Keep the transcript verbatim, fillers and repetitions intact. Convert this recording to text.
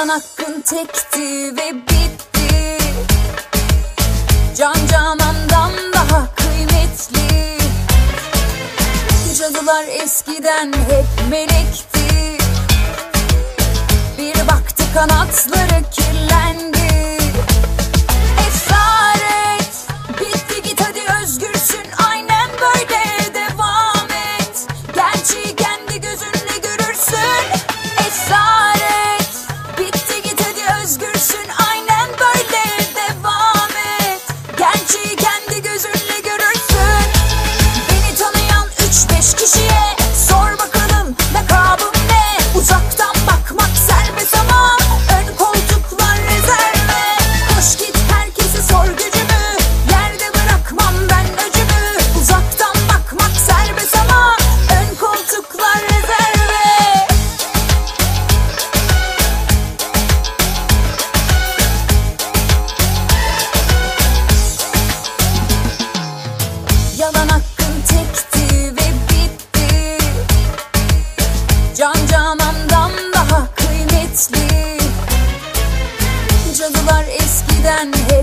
Yalan hakkın tekti ve bitti. Can canandan daha kıymetli. Cadılar eskiden hep melekti. Bir baktı kanatları kirlendi. Esaret bitti, git hadi özgürsün. Aynen böyle devam et. Gerçeği kendi gözünle görürsün. Esaret bitti, git hadi özgürsün. Aynen böyle devam et. Gerçeği kendi gözünle görürsün. Beni tanıyan üç beş kişiye sor bakalım lakabım ne? Uzaktan bakmak serbest ama ön koltuklar rezerve. Koş git herkese sor gücümü, yerde bırakmam ben öcümü. Uzaktan bakmak serbest ama ön koltuklar rezerve. Yalan hakkın tekti ve bitti. Can canandan daha kıymetli. Cadılar eskiden hep